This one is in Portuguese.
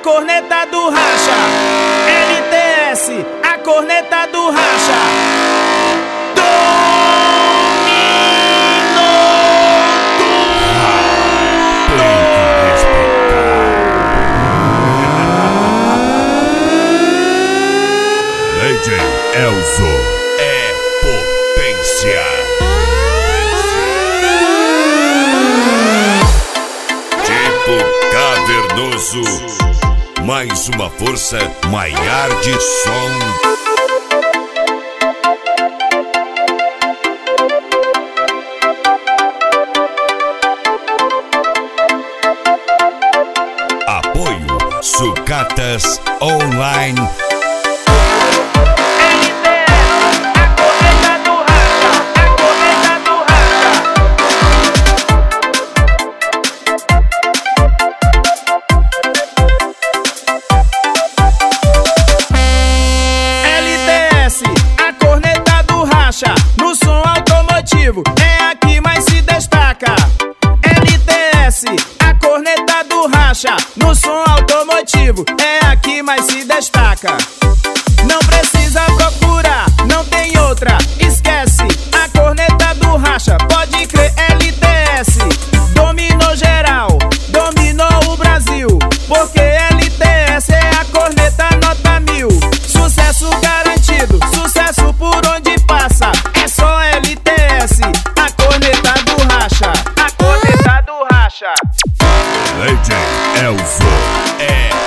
corneta do racha. LTS, a corneta do racha. DJ Elzo é potência. Tipo cavernoso, mais uma força maior de som. Apoio Sucatas Online. No som automotivo é a que mais se destaca. LTS, a corneta do racha. No som automotivo é a que mais se destaca. Não precisa procurar, não tem outra. Esquece, a corneta do racha. Pode crer, LTS dominou geral, dominou o Brasil. Porque LTS é a corneta nota 1000. Sucesso garantido, sucesso por onde passa. É só LTS, a corneta do racha. A corneta do racha. DJ Elzo é